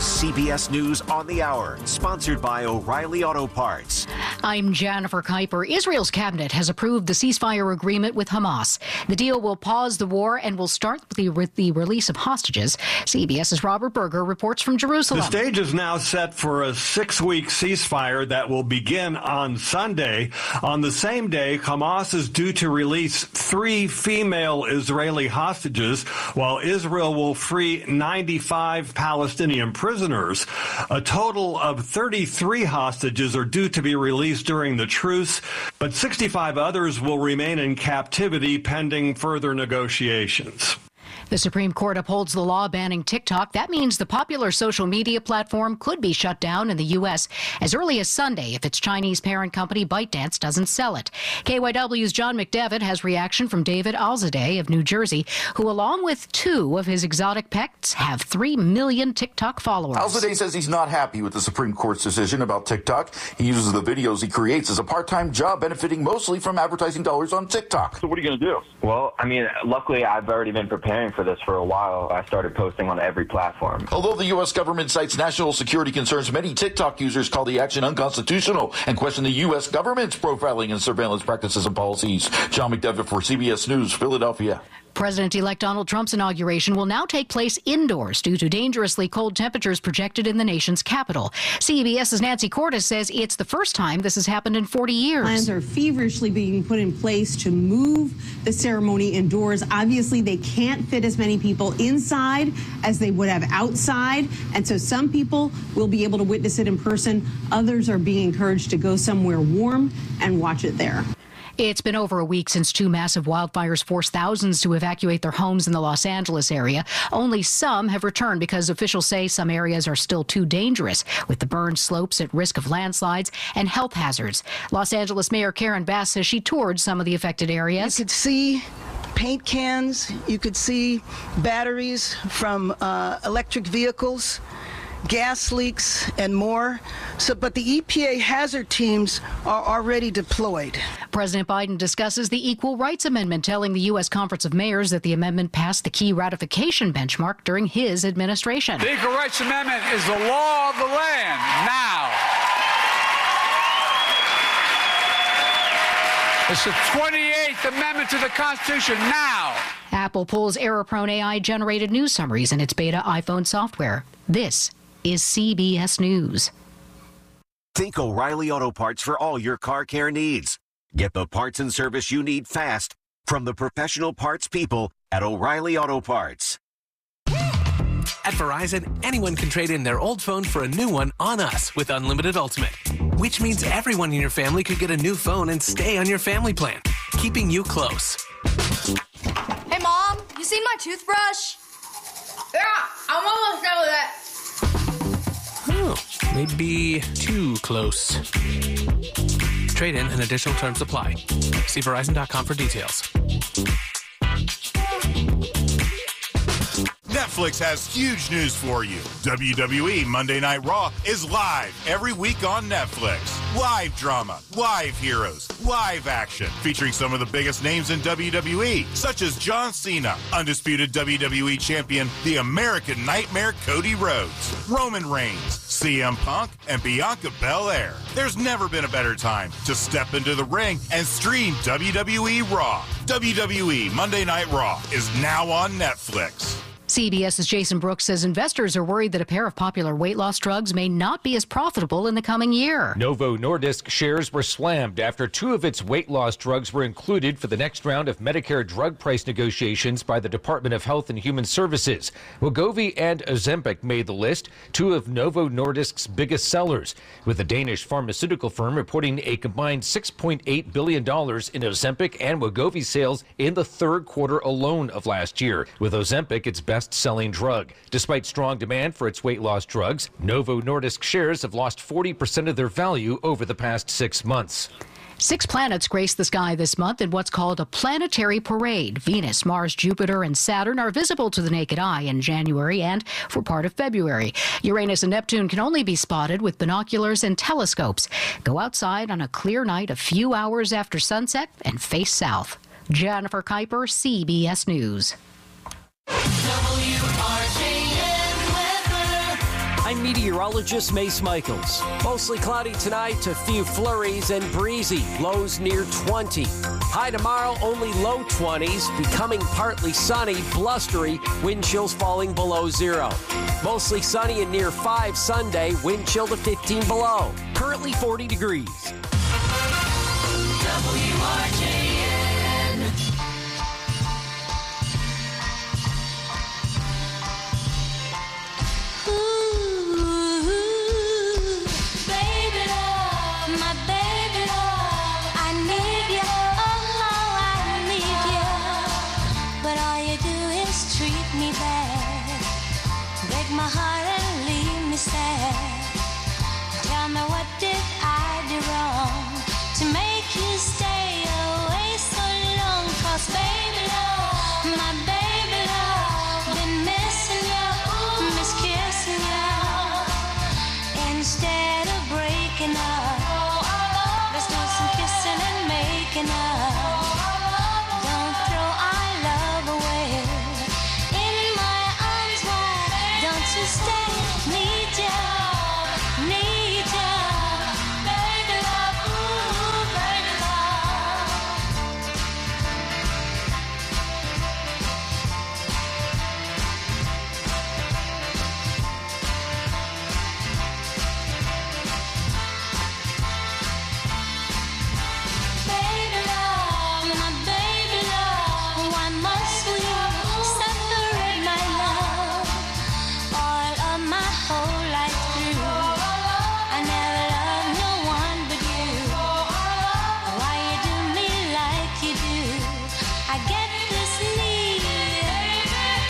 CBS News on the Hour, sponsored by O'Reilly Auto Parts. I'm Jennifer Kuiper. Israel's cabinet has approved the ceasefire agreement with Hamas. The deal will pause the war and will start with the release of hostages. CBS's Robert Berger reports from Jerusalem. The stage is now set for a 6-week ceasefire that will begin on Sunday. On the same day, Hamas is due to release 3 female Israeli hostages, while Israel will free 95 Palestinian prisoners. A total of 33 hostages are due to be released during the truce, but 65 others will remain in captivity pending further negotiations. The Supreme Court upholds the law banning TikTok. That means the popular social media platform could be shut down in the U.S. as early as Sunday if its Chinese parent company ByteDance doesn't sell it. KYW's John McDevitt has reaction from David Alzadeh of New Jersey, who, along with 2 of his exotic pets, have 3 million TikTok followers. Alzadeh says he's not happy with the Supreme Court's decision about TikTok. He uses the videos he creates as a part-time job, benefiting mostly from advertising dollars on TikTok. So what are you going to do? Well, I mean, luckily I've already been preparing for this for a while. I started posting on every platform. Although the U.S. government cites national security concerns, many TikTok users call the action unconstitutional and question the U.S. government's profiling and surveillance practices and policies. John McDevitt for CBS News, Philadelphia. President-elect Donald Trump's inauguration will now take place indoors due to dangerously cold temperatures projected in the nation's capital. CBS's Nancy Cordes says it's the first time this has happened in 40 years. Plans are feverishly being put in place to move the ceremony indoors. Obviously, they can't fit as many people inside as they would have outside, and so some people will be able to witness it in person. Others are being encouraged to go somewhere warm and watch it there. It's been over a week since 2 massive wildfires forced thousands to evacuate their homes in the Los Angeles area. Only some have returned because officials say some areas are still too dangerous, with the burned slopes at risk of landslides and health hazards. Los Angeles Mayor Karen Bass says she toured some of the affected areas. You could see paint cans, you could see batteries from electric vehicles, gas leaks, and more. But the EPA hazard teams are already deployed. President Biden discusses the Equal Rights Amendment, telling the U.S. Conference of Mayors that the amendment passed the key ratification benchmark during his administration. The Equal Rights Amendment is the law of the land now. It's the 28th Amendment to the Constitution now. Apple pulls error-prone AI-generated news summaries in its beta iPhone software. This is CBS News. Think O'Reilly Auto Parts for all your car care needs. Get the parts and service you need fast from the professional parts people at O'Reilly Auto Parts. At Verizon, anyone can trade in their old phone for a new one on us with Unlimited Ultimate, which means everyone in your family could get a new phone and stay on your family plan, keeping you close. Hey, Mom, you seen my toothbrush? Yeah, I'm almost done with it. Oh, maybe too close. Trade in and additional terms apply. See Verizon.com for details. Netflix has huge news for you. WWE Monday Night Raw is live every week on Netflix. Live drama, live heroes, live action, featuring some of the biggest names in WWE, such as John Cena, undisputed WWE champion, the American Nightmare Cody Rhodes, Roman Reigns, CM Punk, and Bianca Belair. There's never been a better time to step into the ring and stream WWE Raw. WWE Monday Night Raw is now on Netflix. CBS's Jason Brooks says investors are worried that a pair of popular weight loss drugs may not be as profitable in the coming year. Novo Nordisk shares were slammed after 2 of its weight loss drugs were included for the next round of Medicare drug price negotiations by the Department of Health and Human Services. Wegovy and Ozempic made the list, 2 of Novo Nordisk's biggest sellers, with the Danish pharmaceutical firm reporting a combined $6.8 billion in Ozempic and Wegovy sales in the 3rd quarter alone of last year, with Ozempic its best-selling drug. Despite strong demand for its weight loss drugs, Novo Nordisk shares have lost 40% of their value over the past 6 months. 6 planets grace the sky this month in what's called a planetary parade. Venus, Mars, Jupiter, and Saturn are visible to the naked eye in January and for part of February. Uranus and Neptune can only be spotted with binoculars and telescopes. Go outside on a clear night a few hours after sunset and face south. Jennifer Kuiper, CBS News. I meteorologist Mace Michaels. Mostly cloudy tonight, a few flurries and breezy. Lows near 20. High tomorrow, only low 20s, becoming partly sunny, blustery, wind chills falling below 0. Mostly sunny and near 5 Sunday, wind chill to 15 below. Currently 40 degrees. WRJN. My heart and leave me sad. Tell me, what did I do wrong to make you stay away so long? 'Cause baby love, my baby love, been missing you, miss kissing you. Instead of breaking up, let's do some kissing and making up. Don't throw our love away. To stay, need ya, baby love, ooh, baby love. Baby love, my baby love, why must we separate, my love? All of my whole life through, I never loved no one but you. Why you do me like you do? I get this need,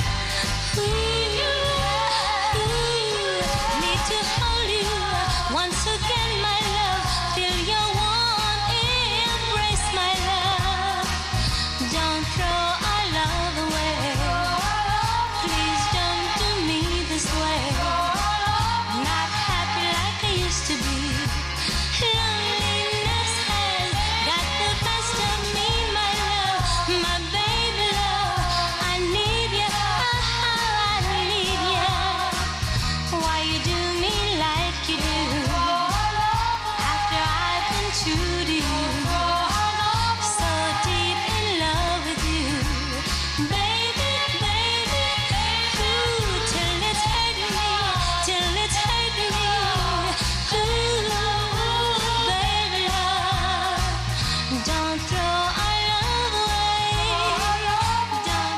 need to hold you once again, my love. Feel your warm embrace, my love. Don't throw our love away. Please don't do me this way. Not happy like I used to be. Loneliness has got the best of me, my love, my baby love. I need you, I need you. Why you do me like you do? After I've been true to you, so deep in love with you, baby, baby, ooh, till it's hurt me, till it's hurt me, ooh, baby love. Don't throw our love away. Don't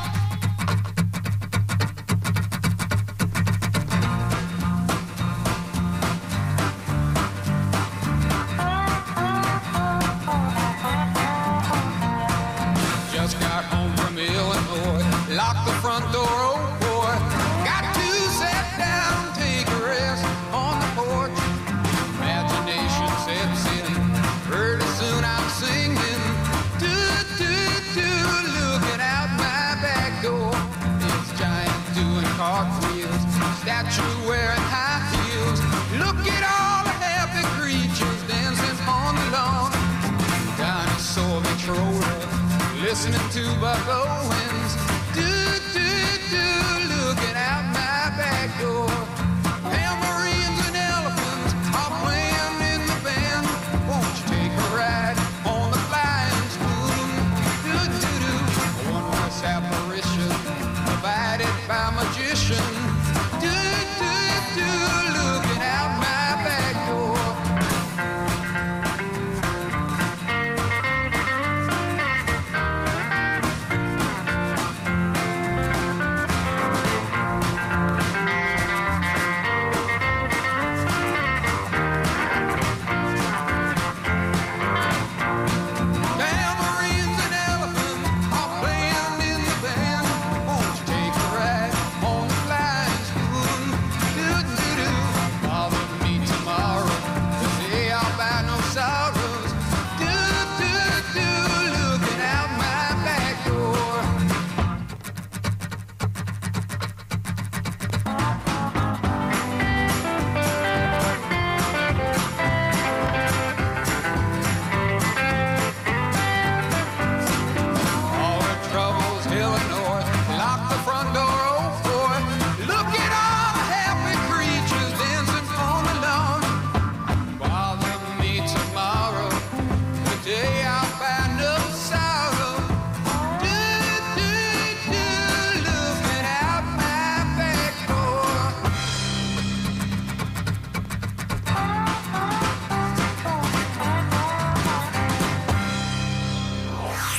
Just got home from Illinois, locked the front door, oh boy. Got to sit down, take a rest on the porch. Imagination sets in, pretty soon I'm singing. Do, do, do, looking out my back door. It's giant doing cartwheels, statue wearing high heels. Look at all the happy creatures dancing on the lawn. Dinosaur controller, listening to Buck Owens. Do, do, do, looking out my back door. Tambourines and elephants are playing in the band. Won't you take a ride on the flying spoon? Do, do, do, a one-voice apparition provided by magician. Do, do, do, looking out my back door.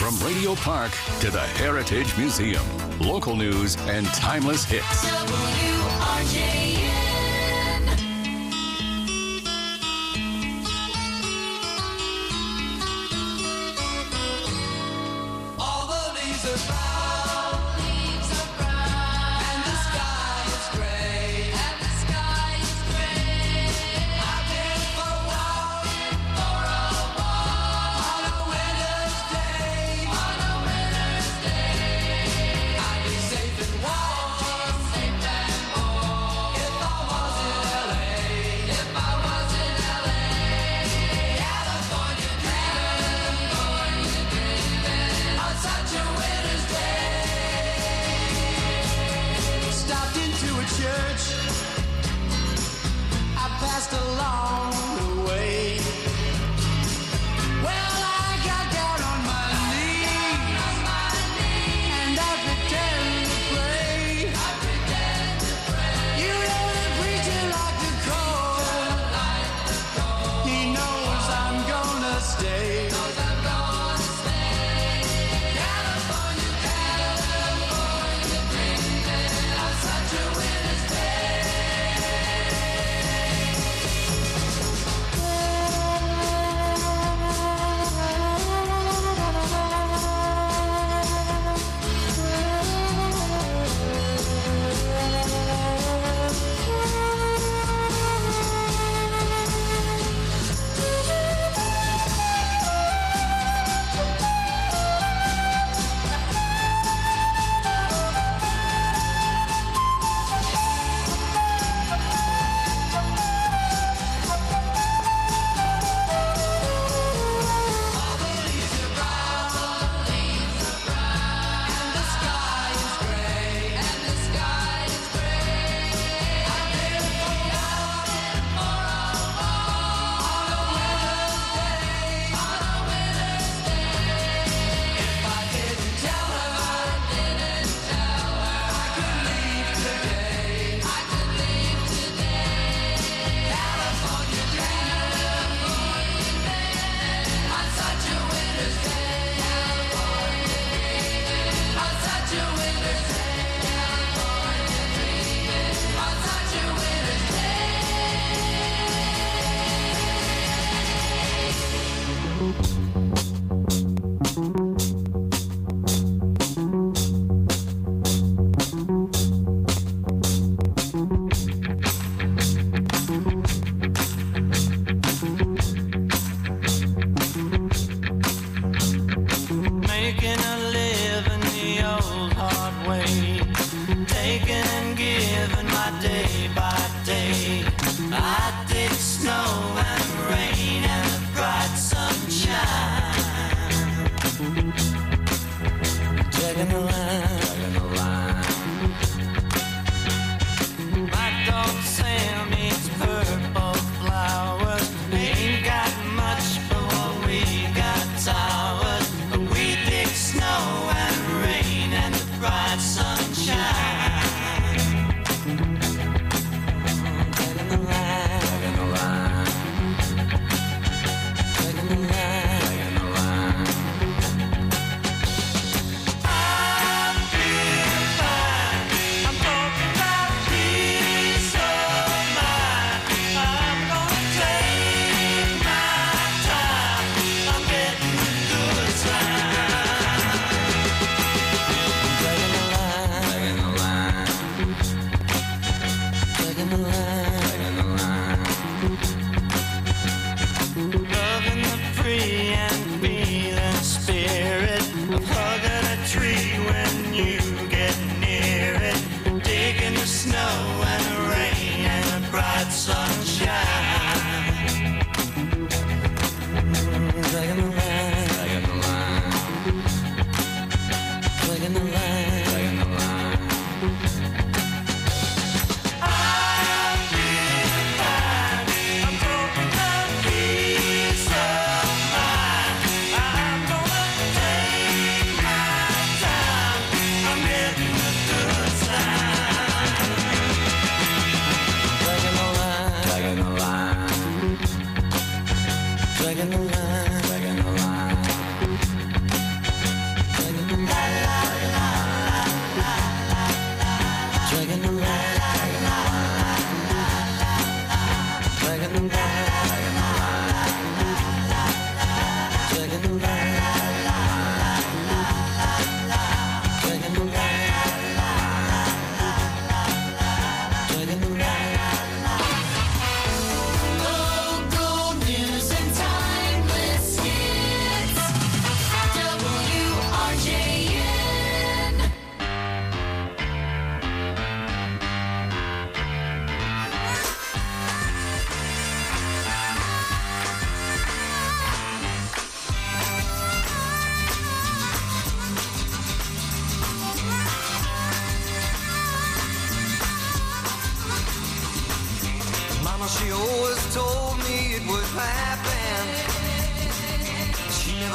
From Radio Park to the Heritage Museum. Local news and timeless hits. WRJN. All the leaves are brown, and the sky is gray, I've been for a walk, on a winter's day, I'd be safe and warm, if I was in LA, California dreaming, on such a winter's day.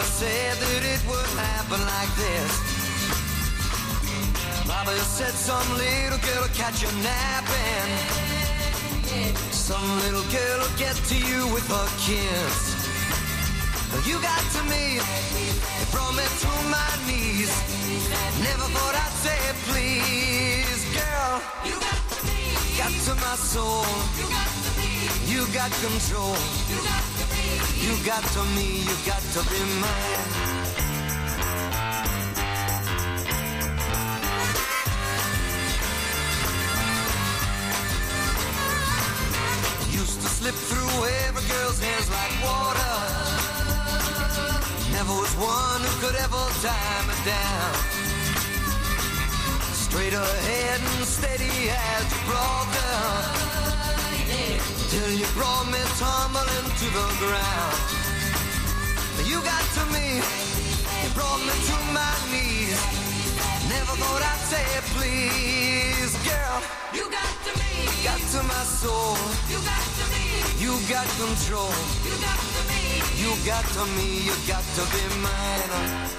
said that it would happen like this. Mama said some little girl will catch you napping. Some little girl will get to you with her kiss. You got to me, it brought me to my knees. Never thought I'd say please, girl. You got to me, got to my soul. You got to me, you got control. You got to me, you got to me, you got to be mine. Used to slip through every girl's hands like water. Never was one who could ever tie me down. Straight ahead and steady as you brought down, till you brought me tumbling to the ground. You got to me, you brought me to my knees. Never thought I'd say please, girl. You got to me, got to my soul. You got to me, you got control. You got to me, you got to me, you got to be mine.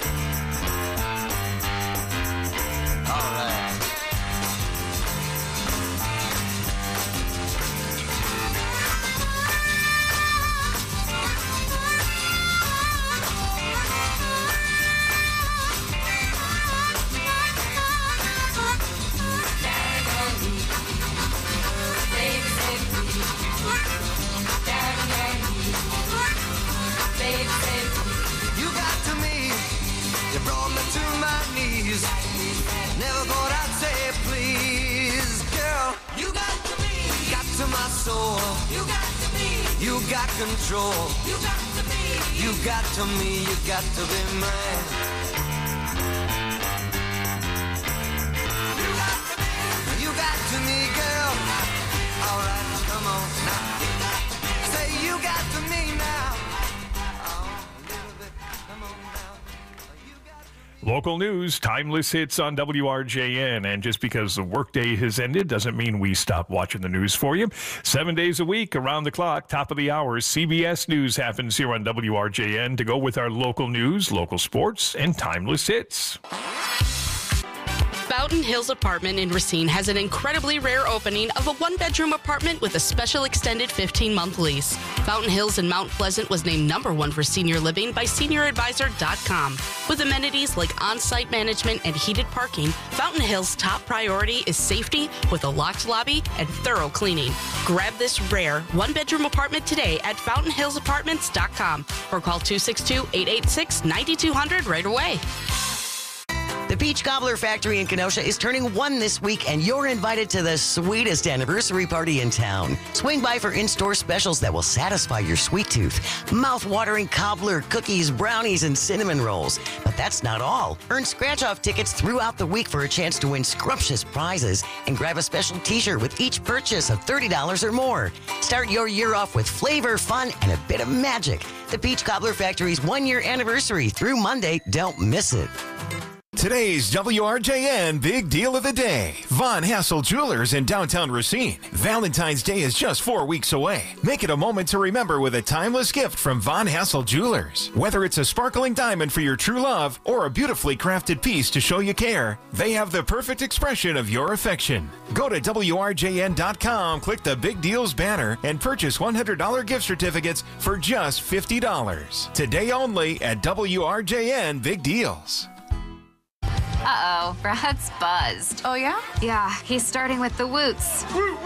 All right. Never thought I'd say please, girl. You got to me, got to my soul. You got to me, you got control. You got to me, you got to me, you got to be mine. You got to me, you got to me, girl. All right, come on now. Say you got to me now. Local news, timeless hits on WRJN. And just because the workday has ended doesn't mean we stop watching the news for you. 7 days a week, around the clock, top of the hour, CBS News happens here on WRJN to go with our local news, local sports, and timeless hits. Fountain Hills Apartment in Racine has an incredibly rare opening of a one-bedroom apartment with a special extended 15-month lease. Fountain Hills in Mount Pleasant was named #1 for senior living by SeniorAdvisor.com. With amenities like on-site management and heated parking, Fountain Hills' top priority is safety with a locked lobby and thorough cleaning. Grab this rare one-bedroom apartment today at FountainHillsApartments.com or call 262-886-9200 right away. The Peach Cobbler Factory in Kenosha is turning 1 this week, and you're invited to the sweetest anniversary party in town. Swing by for in-store specials that will satisfy your sweet tooth. Mouth-watering cobbler, cookies, brownies, and cinnamon rolls. But that's not all. Earn scratch-off tickets throughout the week for a chance to win scrumptious prizes and grab a special t-shirt with each purchase of $30 or more. Start your year off with flavor, fun, and a bit of magic. The Peach Cobbler Factory's 1-year anniversary through Monday. Don't miss it. Today's WRJN Big Deal of the Day. Von Hassel Jewelers in downtown Racine. Valentine's Day is just 4 weeks away. Make it a moment to remember with a timeless gift from Von Hassel Jewelers. Whether it's a sparkling diamond for your true love or a beautifully crafted piece to show you care, they have the perfect expression of your affection. Go to WRJN.com, click the Big Deals banner, and purchase $100 gift certificates for just $50. Today only at WRJN Big Deals. Uh-oh, Brad's buzzed. Oh, yeah? Yeah, he's starting with the woots.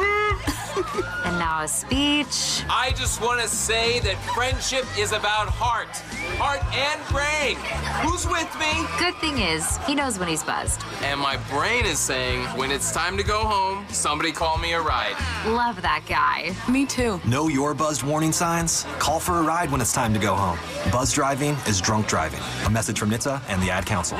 And now a speech. I just want to say that friendship is about heart and brain. Who's with me? Good thing is, he knows when he's buzzed. And my brain is saying, when it's time to go home, somebody call me a ride. Love that guy. Me too. Know your buzzed warning signs? Call for a ride when it's time to go home. Buzz driving is drunk driving. A message from NHTSA and the Ad Council.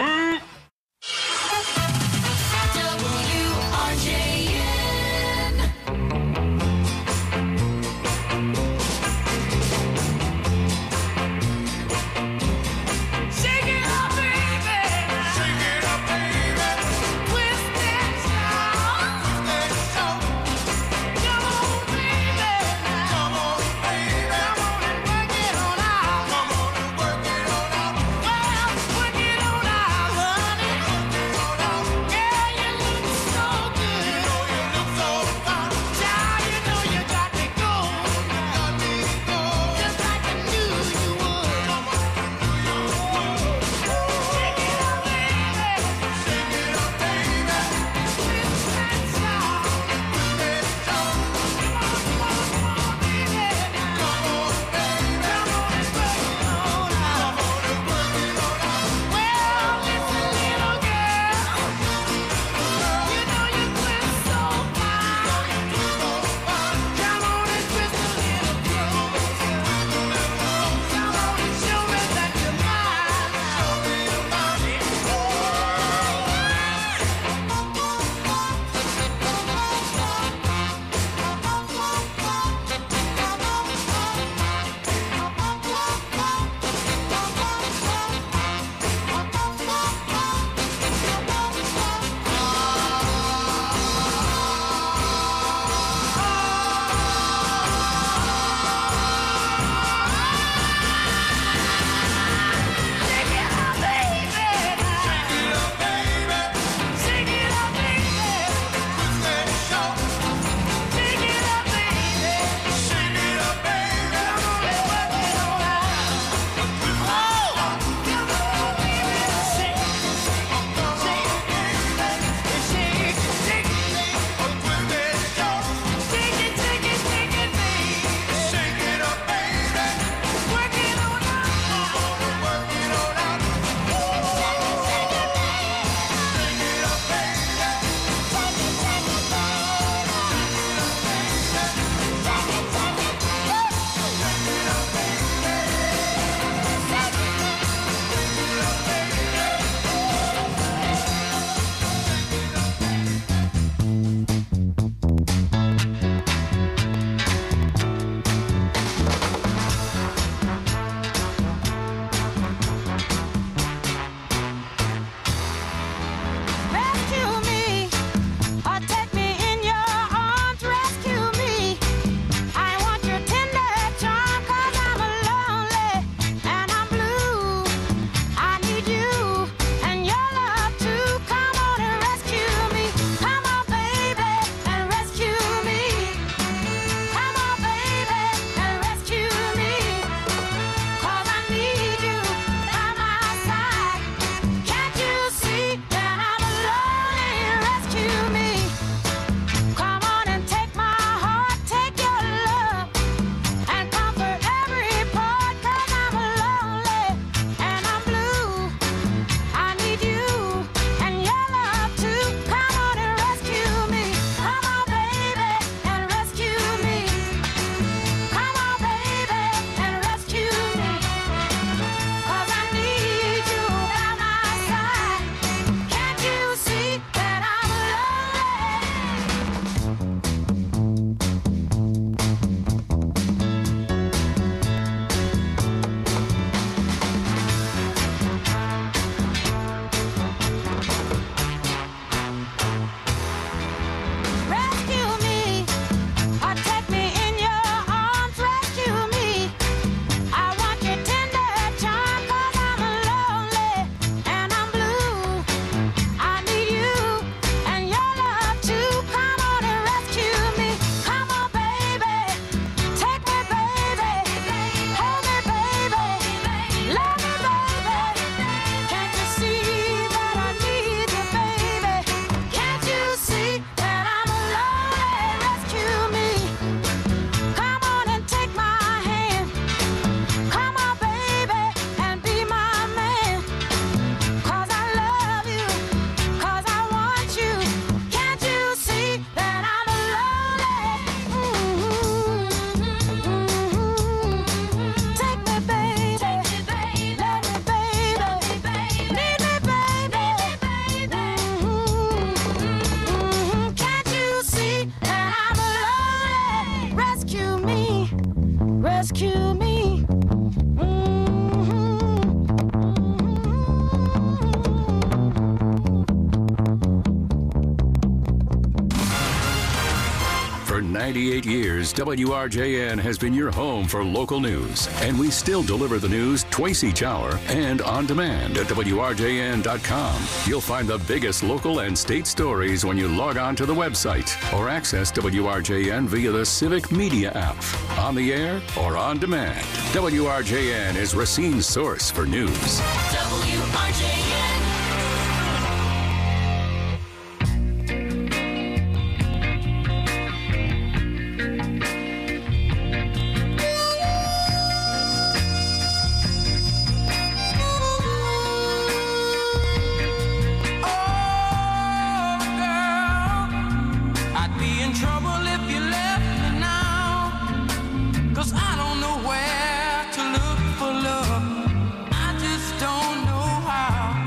98 years, WRJN has been your home for local news. And we still deliver the news twice each hour and on demand at WRJN.com. You'll find the biggest local and state stories when you log on to the website or access WRJN via the Civic Media app. On the air or on demand, WRJN is Racine's source for news. WRJN. I don't know where to look for love. I just don't know how.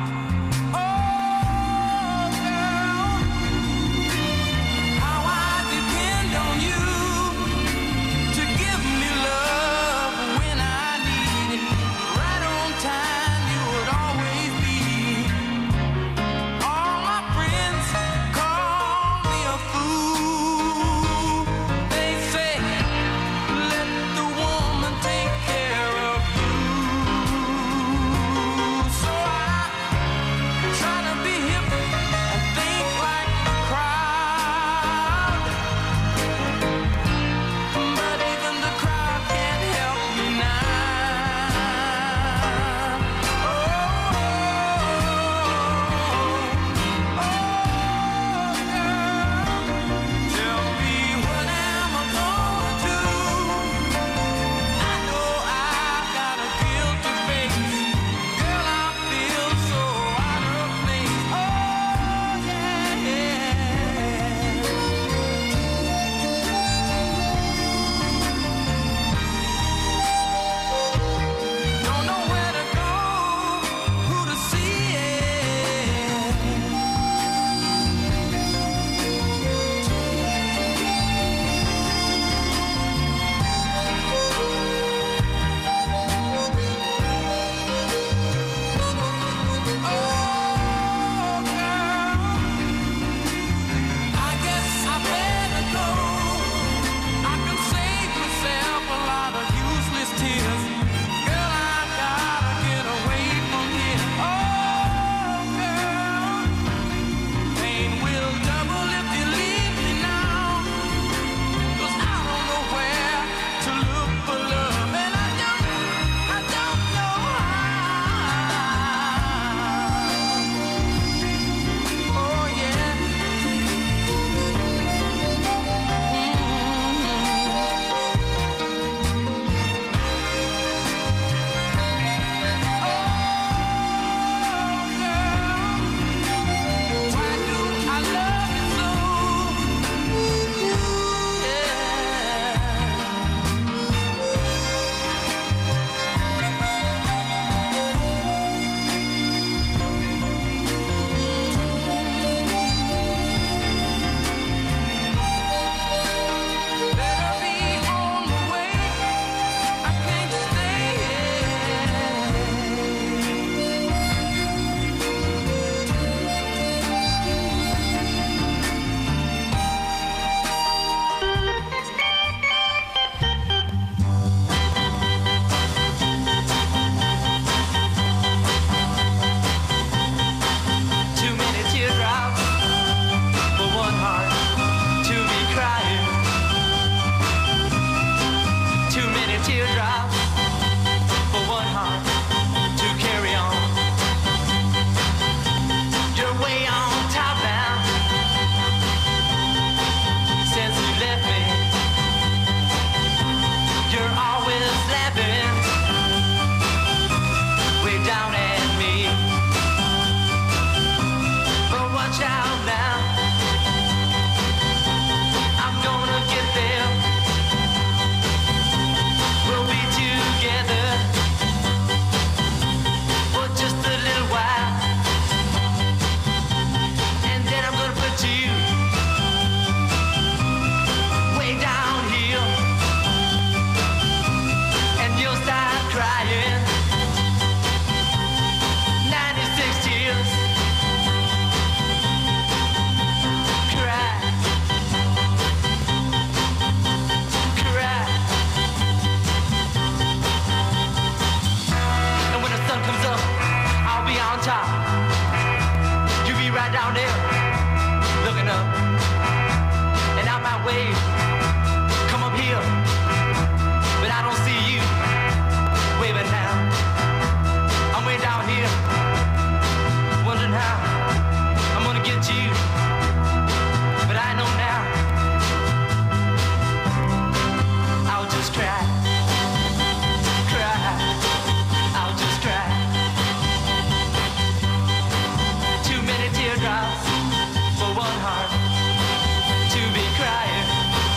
right down there, looking up, and I might wave, come up here, but I don't see you waving now. I'm way down here, wondering how I'm gonna get you, but I know now. I'll just cry, I'll just cry. Too many teardrops for one heart to be crying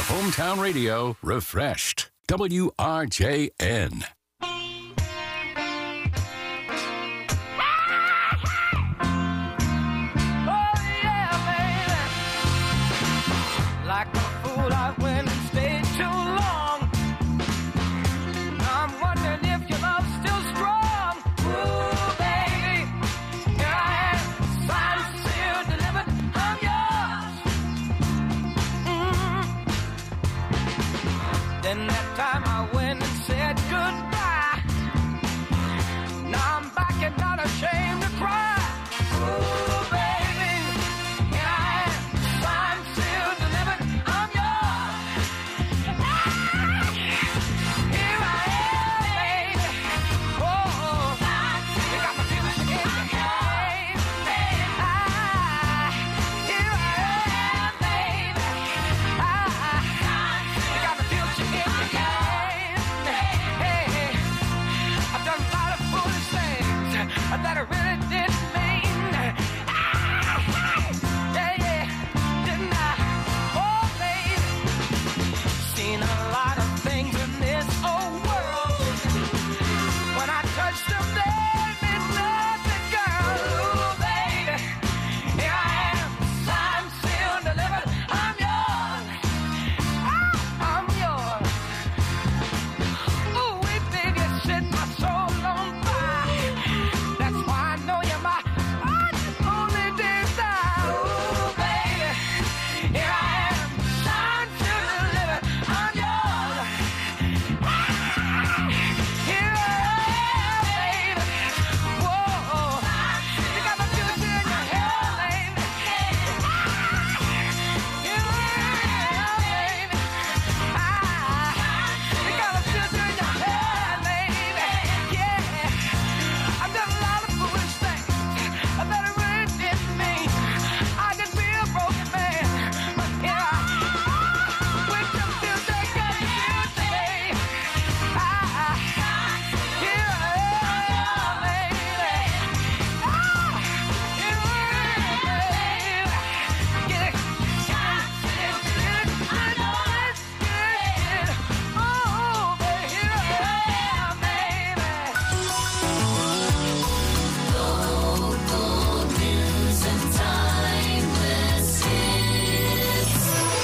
Hometown radio refreshed. WRJN. Like a fool, I went and stayed too long. I'm wondering if your love's still strong. Ooh, baby, here I am, signed, sealed, delivered, I'm yours. Then that time I went and said goodbye. Now I'm back and not ashamed to cry. Ooh, baby, here I am, signed, sealed, delivered, I'm yours. Here I am, baby. Oh, you got my feelings in your hand. Here I am, baby. You got my feelings in your hand. I've done a lot of foolish things that I really didn't mean. Didn't I? Oh, baby. Seen a lot of things in this old world. When I touched them, they meant nothing, girl. Ooh, baby. Here I am, signed, sealed, delivered. I'm yours. I'm yours. Ooh, wait, baby, you set my soul on fire. That's why I know you're my only desire. Ooh, baby, here I am, signed, sealed, delivered. I'm yours. Here I am, baby. Whoa, you got my future in your hand, baby. Here I am, baby. You got my future in your hand, baby. Yeah, I've done a lot of foolish things that I really didn't mean. I could be a broken man, but here I am. With the future, got the future, baby. Here I am, baby. Here I am, baby. Get it, oh, baby, here I am, baby. Local news and timeless hits.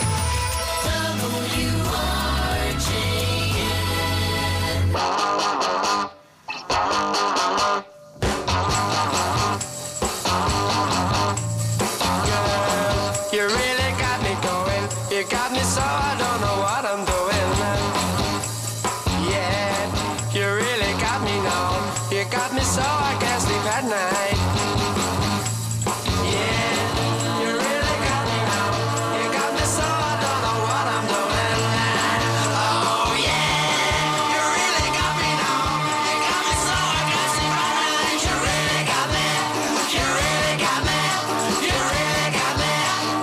You really got me going. You got me so I don't know what I'm doing. Yeah, you really got me now. You got me so I can't sleep at night. Yeah, you really got me now. You got me so I don't know what I'm doing. Oh yeah, you really got me now. You got me so I can't sleep at night. You really got me. You really got me. You really got me.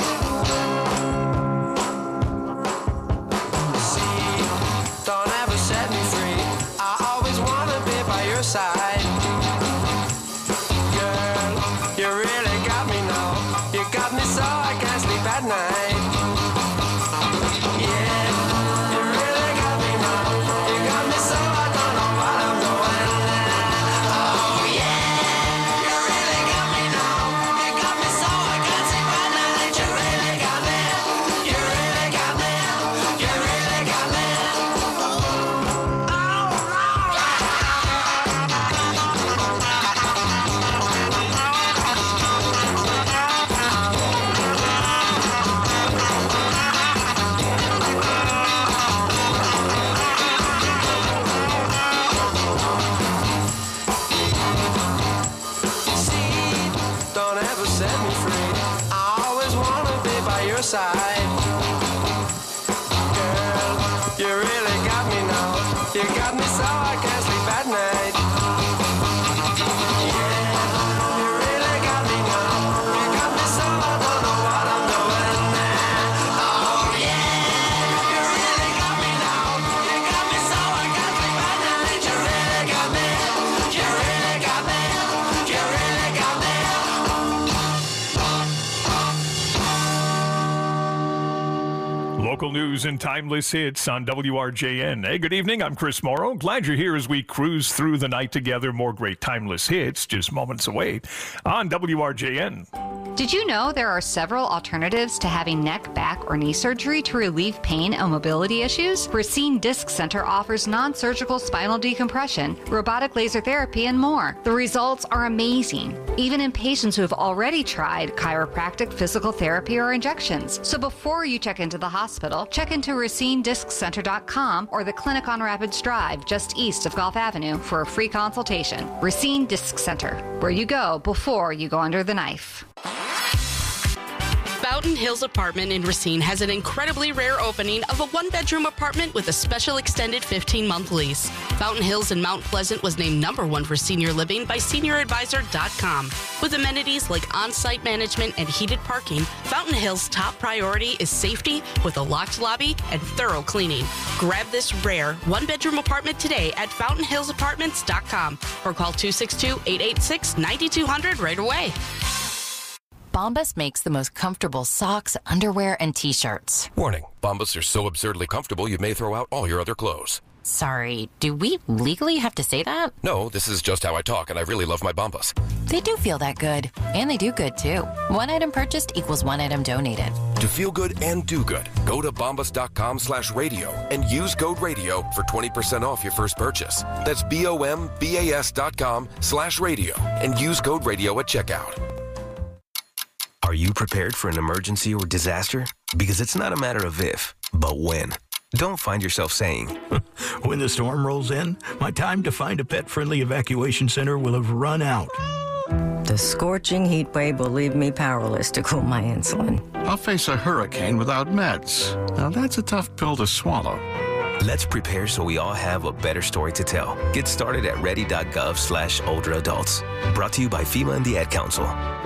See, don't ever set me free. I always wanna be by your side. Girl, you really got me now. You got me so I can't sleep at night. Yeah, you really got me now. You got me so I don't know what I'm doing. Oh yeah, you really got me now. You got me so I can't sleep at night. You really got me. You really got me. You really got me. Don't ever set me free. I always wanna be by your side. Girl, you really got me now. You got me so I can't sleep at night. Yeah, you really got me now. You got me so I don't know what I'm doing. Oh yeah, you really got me now. You got me so I can't sleep at night. You really got me. You really got me. You really got me. Local news and timeless hits on WRJN. Hey, good evening. I'm Chris Morrow. Glad you're here as we cruise through the night together. More great timeless hits just moments away on WRJN. Did you know there are several alternatives to having neck, back, or knee surgery to relieve pain and mobility issues? Racine Disc Center offers non-surgical spinal decompression, robotic laser therapy, and more. The results are amazing, even in patients who have already tried chiropractic, physical therapy, or injections. So before you check into the hospital, check into RacineDiscCenter.com or the clinic on Rapids Drive just east of Gulf Avenue for a free consultation. Racine Disc Center, where you go before you go under the knife. Fountain Hills Apartment in Racine has an incredibly rare opening of a one-bedroom apartment with a special extended 15-month lease. Fountain Hills in Mount Pleasant was named #1 for senior living by SeniorAdvisor.com. With amenities like on-site management and heated parking, Fountain Hills' top priority is safety with a locked lobby and thorough cleaning. Grab this rare one-bedroom apartment today at FountainHillsApartments.com or call 262-886-9200 right away. Bombas makes the most comfortable socks, underwear, and T-shirts. Warning, Bombas are so absurdly comfortable you may throw out all your other clothes. Sorry, do we legally have to say that? No, this is just how I talk, and I really love my Bombas. They do feel that good. And they do good, too. One item purchased equals one item donated. To feel good and do good, go to bombas.com/radio and use code radio for 20% off your first purchase. That's BOMBAS.com/radio and use code radio at checkout. Are you prepared for an emergency or disaster? Because it's not a matter of if, but when. Don't find yourself saying, when the storm rolls in, my time to find a pet-friendly evacuation center will have run out. The scorching heat wave will leave me powerless to cool my insulin. I'll face a hurricane without meds. Now that's a tough pill to swallow. Let's prepare so we all have a better story to tell. Get started at ready.gov/older adults. Brought to you by FEMA and the Ad Council.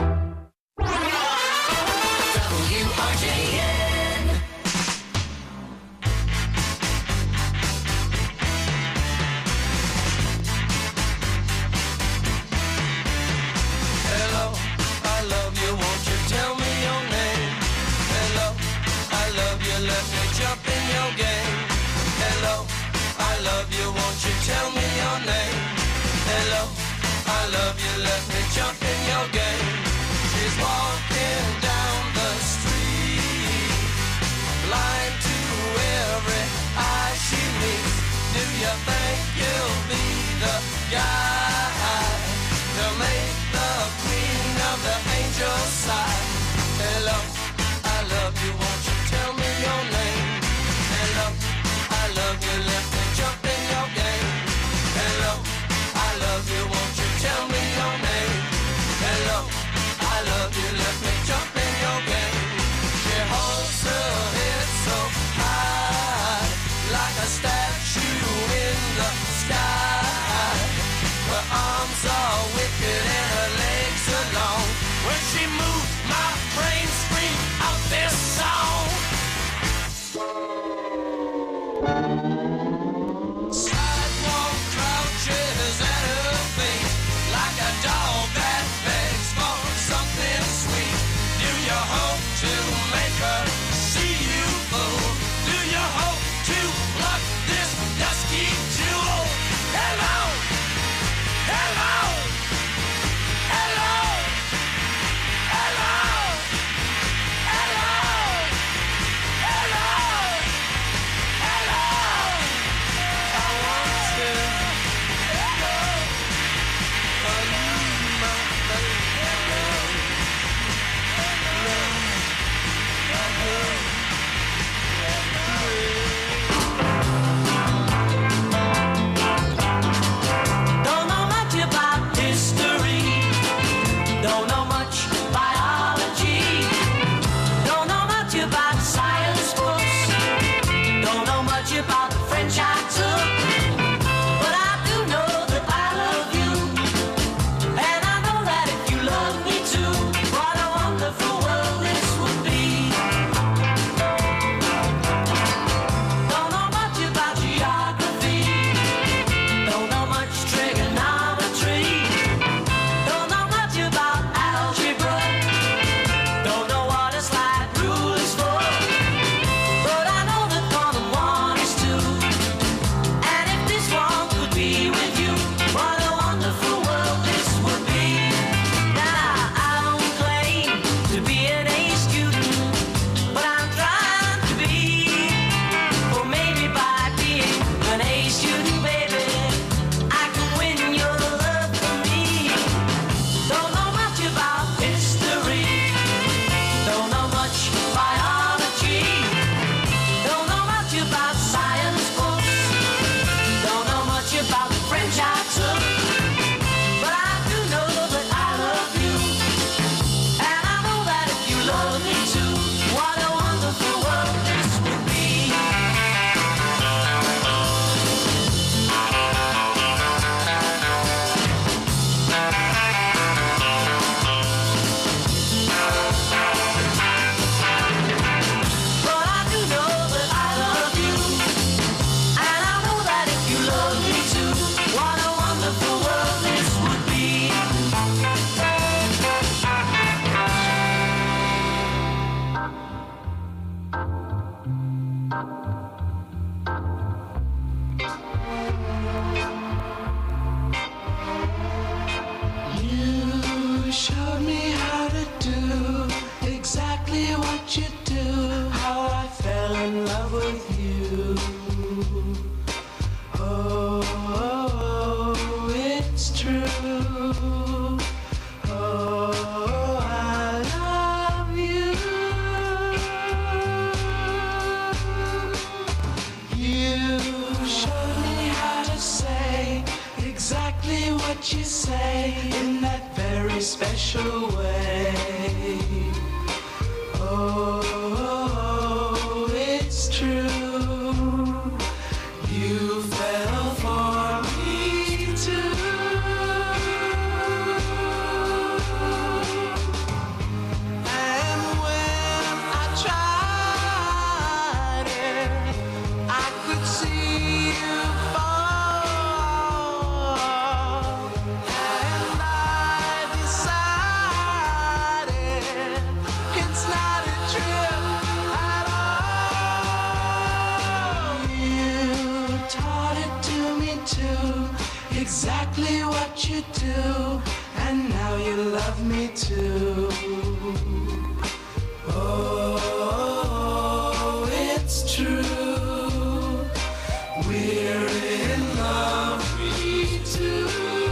Tell me your name. Hello, I love you, let me jump in your game. She's walking down the street, blind to every eye she meets. Do you think you'll be the guy to make the queen of the angels sigh? Hello, I love you, won't you tell me your name? Hello, I love you, let me jump in your game. Hello, I love you, won't you tell me your name? Hello, I love you, let me jump in your game. She holds her head so high, like a statue in the sky. Her arms are wicked and her legs are long. When she moves, my brain screams out this song. Sidewalk crouches at her feet, like a dog that begs for something sweet. Do you hope to make her see you, fool? Do you hope to pluck this dusky jewel? Hello, hello, hello, hello. away. Oh, it's true. You fell for me too. And when I tried it, I could see you fall. And I decided it's not a trip at all. You taught it to me too, exactly what you do, and now you love me too. Oh, it's true, we're in love, me too.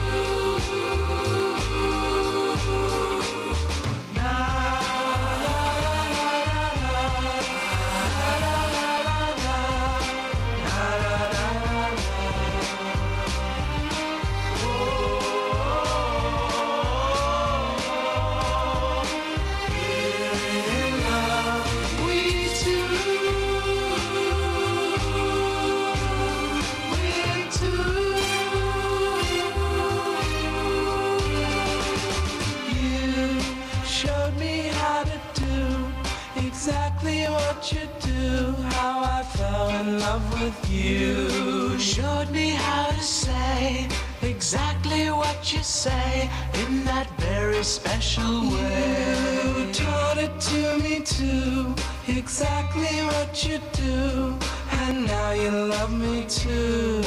Showed me how to do exactly what you do, how I fell in love with you. Showed me how to say exactly what you say in that very special way. You taught it to me too, exactly what you do, and now you love me too.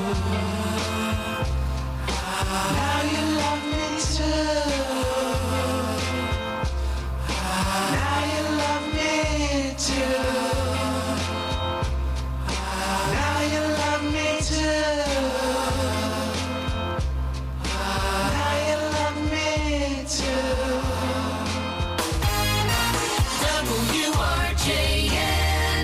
Now you love me too. Now you love me too. Now you love me too. Now you love me too. WRJN.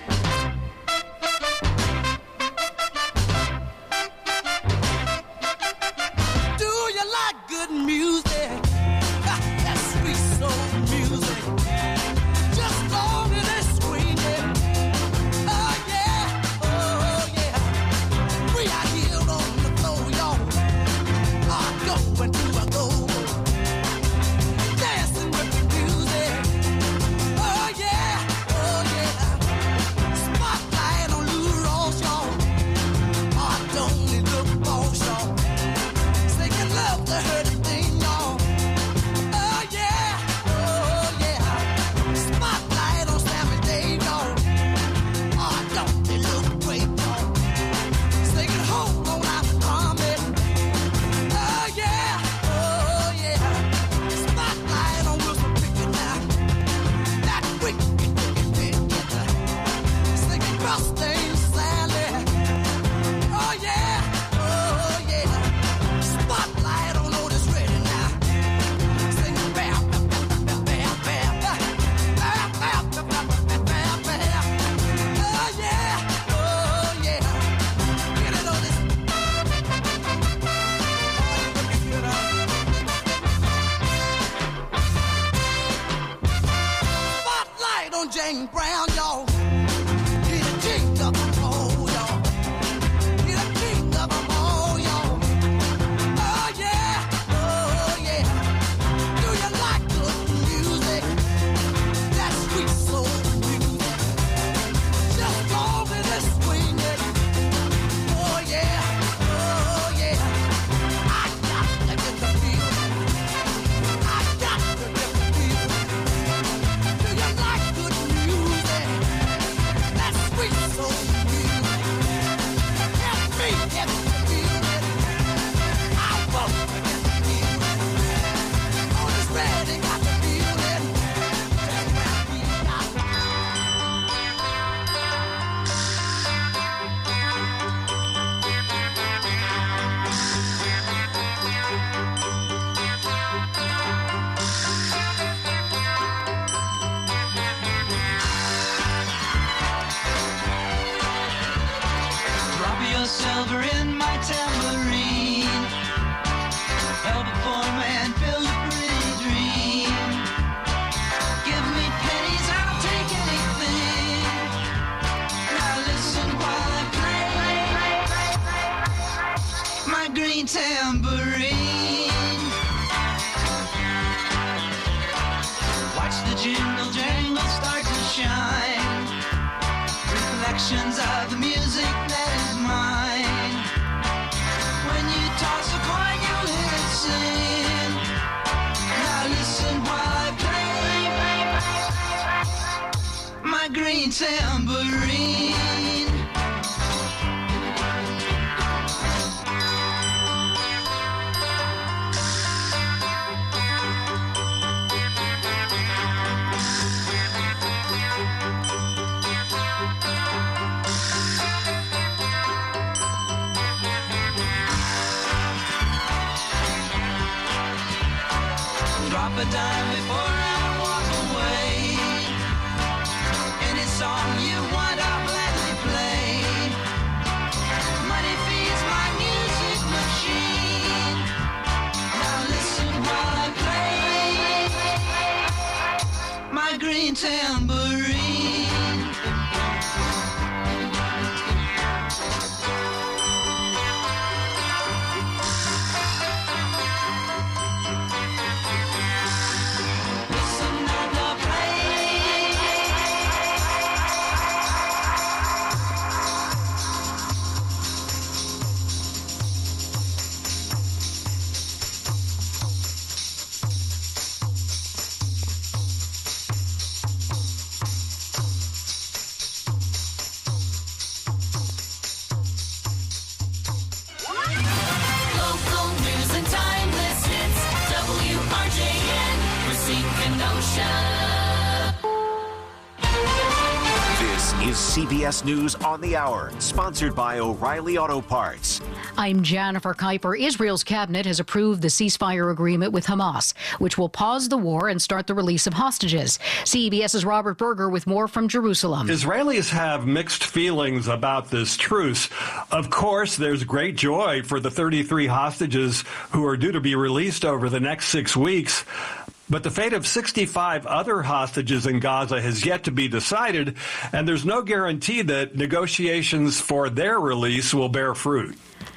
Do you like good music? That sweet soul music. Just long as they swing it. Oh yeah, oh yeah. We are here on the floor, y'all. Go and do a go. Dancing with the music. Oh yeah, oh yeah. Spotlight on Lou Ross, y'all. Don't need look boss, y'all. Singing love to her thing, y'all. Oh yeah, oh yeah. Spotlight on Sammy Dave, y'all. Don't they look great, y'all? Singing home on our comment. Oh yeah, oh yeah. Spotlight on Wilson Pickett now. That wicked singing Rustin Sally. Oh yeah, oh yeah. Spotlight on Otis Redding now. Singing bam, bam, bam, bam, bam, bam, bam, bam, bam, bam, bam, bam. Oh yeah, oh yeah. Get it on this. Spotlight on James Brown, y'all. He's the king of them all, y'all. He's the king of them all, y'all. Oh yeah, oh yeah. Do you like good music? That sweet soul music. Just long as they swing it. Oh yeah, oh yeah. I got to get the feeling. I got to get the feeling. Do you like good music? tambourine. Watch the jingle jangle start to shine. Reflections of the music that is mine. When you toss a coin, you hear it sing. Now listen while I play my green tambourine. Drop a dime before I walk away. Any song you want, I'll gladly play. Money feeds my music machine. Now listen while I play my green tambourine. Local news and timeless hits. WRJN, Racine, Kenosha. This is CBS News on the Hour, sponsored by O'Reilly Auto Parts. I'm Jennifer Kuiper. Israel's cabinet has approved the ceasefire agreement with Hamas, which will pause the war and start the release of hostages. CBS's Robert Berger with more from Jerusalem. Israelis have mixed feelings about this truce. Of course, there's great joy for the 33 hostages who are due to be released over the next 6 weeks. But the fate of 65 other hostages in Gaza has yet to be decided, and there's no guarantee that negotiations for their release will bear fruit.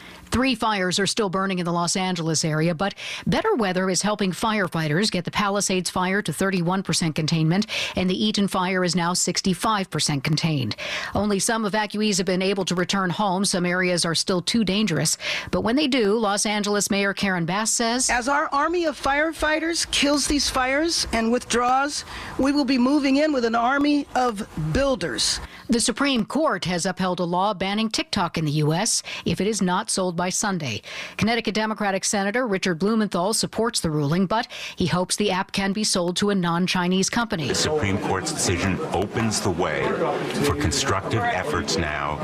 3 fires are still burning in the Los Angeles area, but better weather is helping firefighters get the Palisades fire to 31% containment, and the Eaton fire is now 65% contained. Only some evacuees have been able to return home. Some areas are still too dangerous. But when they do, Los Angeles Mayor Karen Bass says, as our army of firefighters kills these fires and withdraws, we will be moving in with an army of builders. The Supreme Court has upheld a law banning TikTok in the U.S. if it is not sold by Sunday. Connecticut Democratic Senator Richard Blumenthal supports the ruling, but he hopes the app can be sold to a non-Chinese company. The Supreme Court's decision opens the way for constructive efforts now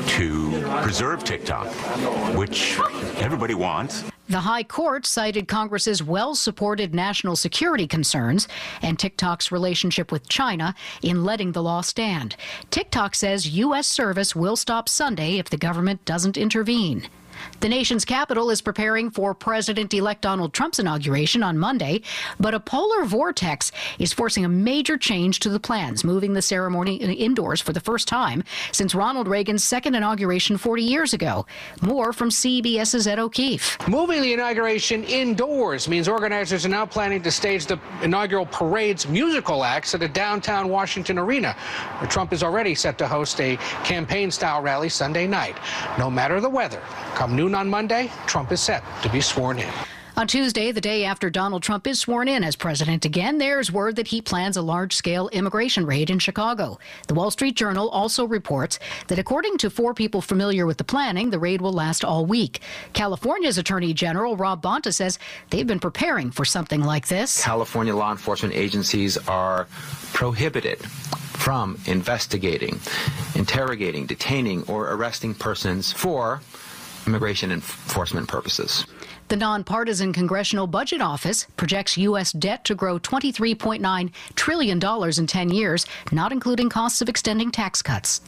to preserve TikTok, which everybody wants. The High Court cited Congress's well-supported national security concerns and TikTok's relationship with China in letting the law stand. TikTok says U.S. service will stop Sunday if the government doesn't intervene. The nation's capital is preparing for President-elect Donald Trump's inauguration on Monday, but a polar vortex is forcing a major change to the plans, moving the ceremony indoors for the first time since Ronald Reagan's second inauguration 40 years ago. More from CBS's Ed O'Keefe. Moving the inauguration indoors means organizers are now planning to stage the inaugural parade's musical acts at a downtown Washington arena, where Trump is already set to host a campaign-style rally Sunday night. No matter the weather, come noon on Monday, Trump is set to be sworn in. On Tuesday, the day after Donald Trump is sworn in as president again, there's word that he plans a large-scale immigration raid in Chicago. The Wall Street Journal also reports that according to 4 people familiar with the planning, the raid will last all week. California's Attorney General Rob Bonta says they've been preparing for something like this. California law enforcement agencies are prohibited from investigating, interrogating, detaining, or arresting persons for immigration enforcement purposes. The nonpartisan Congressional Budget Office projects U.S. debt to grow $23.9 trillion in 10 years, not including costs of extending tax cuts.